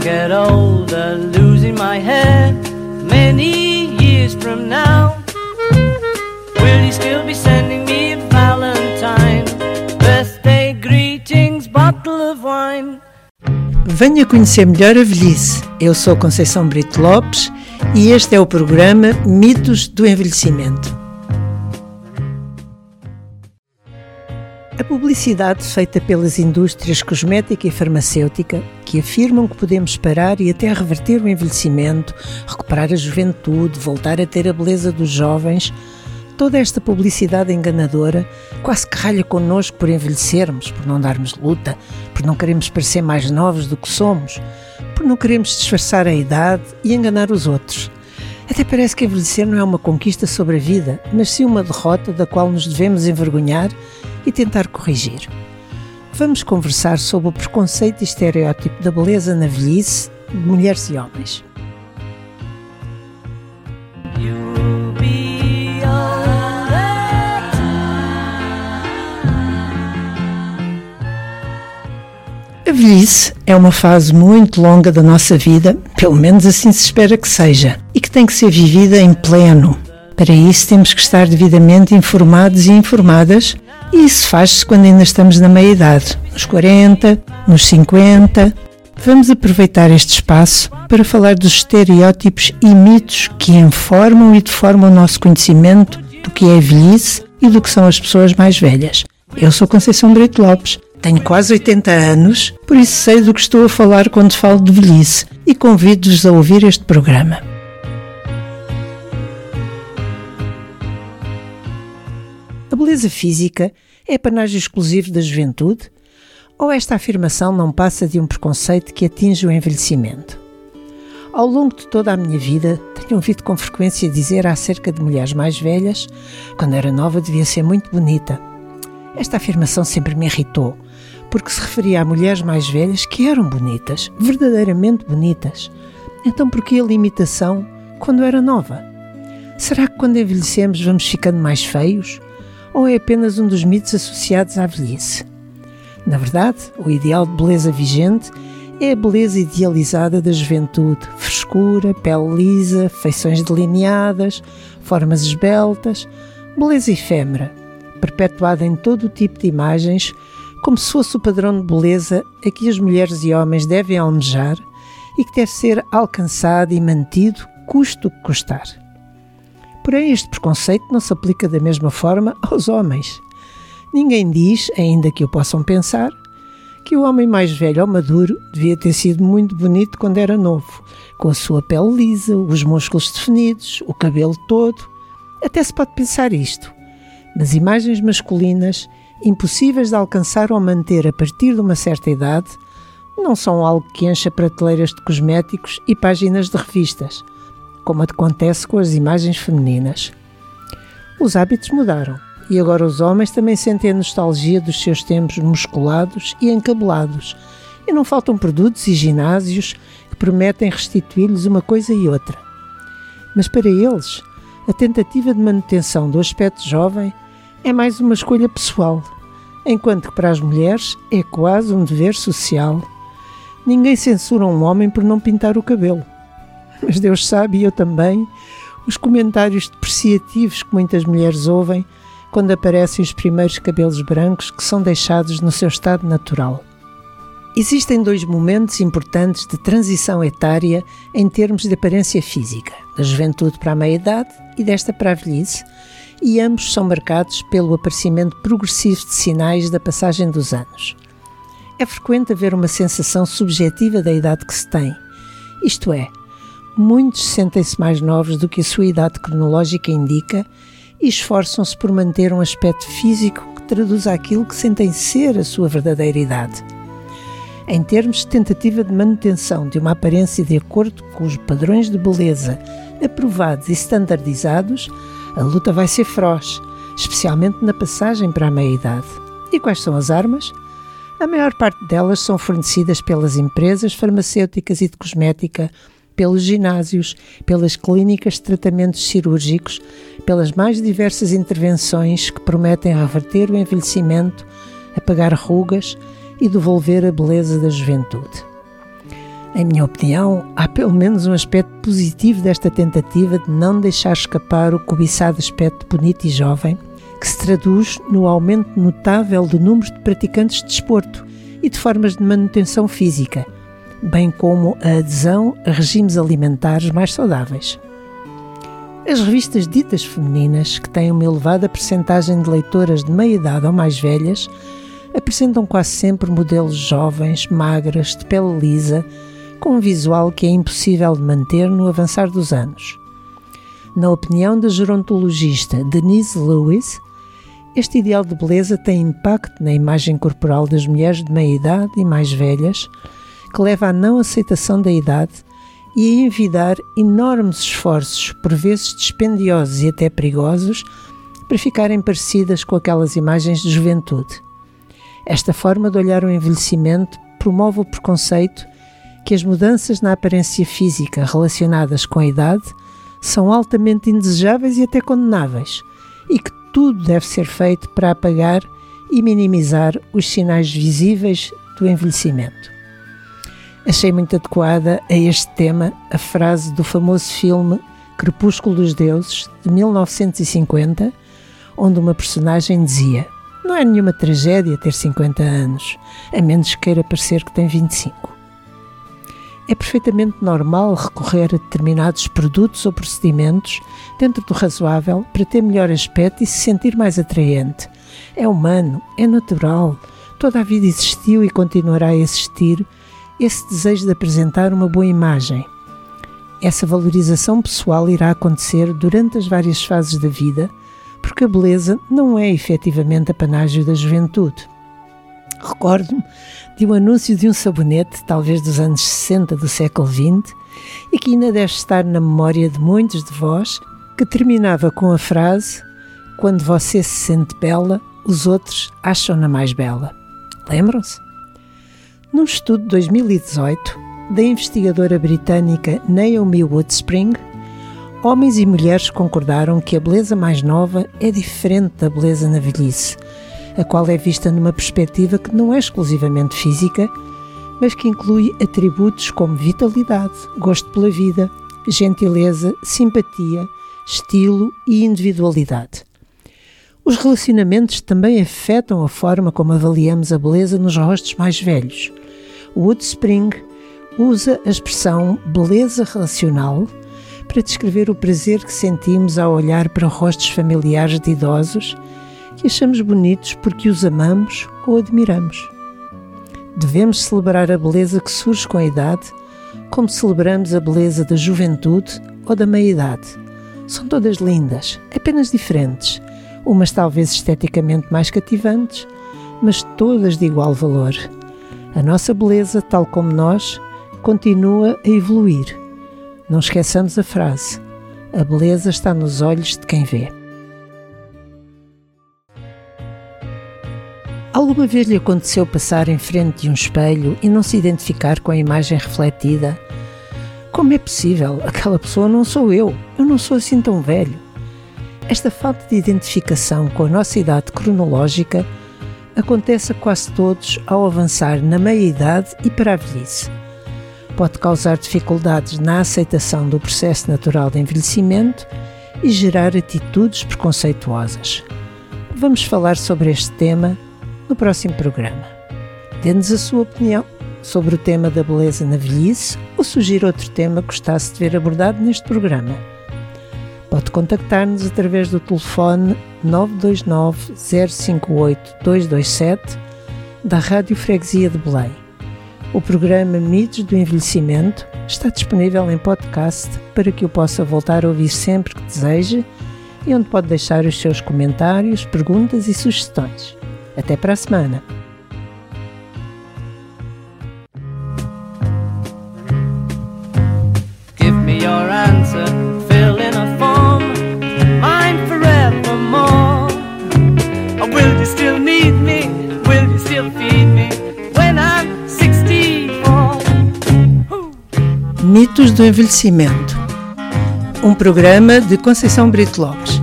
get older, losing my hair, many years from now, will you still be sending me a Valentine? Birthday greetings, bottle of wine. Venha conhecer melhor a velhice. Eu sou Conceição Brito Lopes e este é o programa Mitos do Envelhecimento. A publicidade feita pelas indústrias cosmética e farmacêutica, que afirmam que podemos parar e até reverter o envelhecimento, recuperar a juventude, voltar a ter a beleza dos jovens, toda esta publicidade enganadora quase que ralha connosco por envelhecermos, por não darmos luta, por não queremos parecer mais novos do que somos, por não queremos disfarçar a idade e enganar os outros. Até parece que envelhecer não é uma conquista sobre a vida, mas sim uma derrota da qual nos devemos envergonhar e tentar corrigir. Vamos conversar sobre o preconceito e estereótipo da beleza na velhice de mulheres e homens. A velhice é uma fase muito longa da nossa vida, pelo menos assim se espera que seja, e que tem que ser vivida em pleno. Para isso temos que estar devidamente informados e informadas, e isso faz-se quando ainda estamos na meia-idade, nos 40, nos 50. Vamos aproveitar este espaço para falar dos estereótipos e mitos que informam e deformam o nosso conhecimento do que é a velhice e do que são as pessoas mais velhas. Eu sou Conceição Brito Lopes, tenho quase 80 anos, por isso sei do que estou a falar quando falo de velhice e convido-vos a ouvir este programa. A beleza física é apanágio exclusivo da juventude? Ou esta afirmação não passa de um preconceito que atinge o envelhecimento? Ao longo de toda a minha vida, tenho ouvido com frequência dizer acerca de mulheres mais velhas, quando era nova devia ser muito bonita. Esta afirmação sempre me irritou, porque se referia a mulheres mais velhas que eram bonitas, verdadeiramente bonitas. Então por que a limitação quando era nova? Será que quando envelhecemos vamos ficando mais feios? Ou é apenas um dos mitos associados à velhice? Na verdade, o ideal de beleza vigente é a beleza idealizada da juventude, frescura, pele lisa, feições delineadas, formas esbeltas, beleza efêmera, perpetuada em todo o tipo de imagens, como se fosse o padrão de beleza a que as mulheres e homens devem almejar e que deve ser alcançado e mantido, custe o que custar. Porém, este preconceito não se aplica da mesma forma aos homens. Ninguém diz, ainda que o possam pensar, que o homem mais velho ou maduro devia ter sido muito bonito quando era novo, com a sua pele lisa, os músculos definidos, o cabelo todo. Até se pode pensar isto, mas imagens masculinas, impossíveis de alcançar ou manter a partir de uma certa idade, não são algo que encha prateleiras de cosméticos e páginas de revistas, como acontece com as imagens femininas. Os hábitos mudaram e agora os homens também sentem a nostalgia dos seus tempos musculados e encabelados, e não faltam produtos e ginásios que prometem restituir-lhes uma coisa e outra. Mas para eles, a tentativa de manutenção do aspecto jovem é mais uma escolha pessoal, enquanto que para as mulheres é quase um dever social. Ninguém censura um homem por não pintar o cabelo. Mas Deus sabe, e eu também, os comentários depreciativos que muitas mulheres ouvem quando aparecem os primeiros cabelos brancos que são deixados no seu estado natural. Existem dois momentos importantes de transição etária em termos de aparência física, da juventude para a meia-idade e desta para a velhice, e ambos são marcados pelo aparecimento progressivo de sinais da passagem dos anos. É frequente haver uma sensação subjetiva da idade que se tem, isto é, muitos sentem-se mais novos do que a sua idade cronológica indica e esforçam-se por manter um aspecto físico que traduza aquilo que sentem ser a sua verdadeira idade. Em termos de tentativa de manutenção de uma aparência de acordo com os padrões de beleza aprovados e standardizados, a luta vai ser feroz, especialmente na passagem para a meia-idade. E quais são as armas? A maior parte delas são fornecidas pelas empresas farmacêuticas e de cosmética, pelos ginásios, pelas clínicas de tratamentos cirúrgicos, pelas mais diversas intervenções que prometem reverter o envelhecimento, apagar rugas e devolver a beleza da juventude. Em minha opinião, há pelo menos um aspecto positivo desta tentativa de não deixar escapar o cobiçado aspecto bonito e jovem, que se traduz no aumento notável do número de praticantes de desporto e de formas de manutenção física, bem como a adesão a regimes alimentares mais saudáveis. As revistas ditas femininas, que têm uma elevada percentagem de leitoras de meia idade ou mais velhas, apresentam quase sempre modelos jovens, magras, de pele lisa, com um visual que é impossível de manter no avançar dos anos. Na opinião da gerontologista Denise Lewis, este ideal de beleza tem impacto na imagem corporal das mulheres de meia idade e mais velhas, que leva à não aceitação da idade e a envidar enormes esforços, por vezes dispendiosos e até perigosos, para ficarem parecidas com aquelas imagens de juventude. Esta forma de olhar o envelhecimento promove o preconceito que as mudanças na aparência física relacionadas com a idade são altamente indesejáveis e até condenáveis, e que tudo deve ser feito para apagar e minimizar os sinais visíveis do envelhecimento. Achei muito adequada a este tema a frase do famoso filme Crepúsculo dos Deuses, de 1950, onde uma personagem dizia: "Não é nenhuma tragédia ter 50 anos, a menos que queira parecer que tem 25. É perfeitamente normal recorrer a determinados produtos ou procedimentos dentro do razoável para ter melhor aspecto e se sentir mais atraente. É humano, é natural, toda a vida existiu e continuará a existir esse desejo de apresentar uma boa imagem. Essa valorização pessoal irá acontecer durante as várias fases da vida, porque a beleza não é efetivamente apanágio da juventude." Recordo-me de um anúncio de um sabonete, talvez dos anos 60 do século XX, e que ainda deve estar na memória de muitos de vós, que terminava com a frase: "Quando você se sente bela, os outros acham-na mais bela." Lembram-se? Num estudo de 2018, da investigadora britânica Naomi Woodspring, homens e mulheres concordaram que a beleza mais nova é diferente da beleza na velhice, a qual é vista numa perspectiva que não é exclusivamente física, mas que inclui atributos como vitalidade, gosto pela vida, gentileza, simpatia, estilo e individualidade. Os relacionamentos também afetam a forma como avaliamos a beleza nos rostos mais velhos. Woodspring usa a expressão beleza relacional para descrever o prazer que sentimos ao olhar para rostos familiares de idosos que achamos bonitos porque os amamos ou admiramos. Devemos celebrar a beleza que surge com a idade, como celebramos a beleza da juventude ou da meia-idade. São todas lindas, apenas diferentes, umas talvez esteticamente mais cativantes, mas todas de igual valor. A nossa beleza, tal como nós, continua a evoluir. Não esqueçamos a frase: a beleza está nos olhos de quem vê. Alguma vez lhe aconteceu passar em frente de um espelho e não se identificar com a imagem refletida? Como é possível? Aquela pessoa não sou eu não sou assim tão velho. Esta falta de identificação com a nossa idade cronológica acontece a quase todos ao avançar na meia-idade e para a velhice. Pode causar dificuldades na aceitação do processo natural de envelhecimento e gerar atitudes preconceituosas. Vamos falar sobre este tema no próximo programa. Dê-nos a sua opinião sobre o tema da beleza na velhice ou sugira outro tema que gostasse de ver abordado neste programa. Pode contactar-nos através do telefone 929 058 227 da Rádio Freguesia de Belém. O programa Mitos do Envelhecimento está disponível em podcast para que o possa voltar a ouvir sempre que deseje e onde pode deixar os seus comentários, perguntas e sugestões. Até para a semana! Give me your answer, fill in a form, mine forevermore. Or will you still need me? Will you still feed me when I'm 64? Mitos do Envelhecimento, um programa de Conceição Brito Lopes.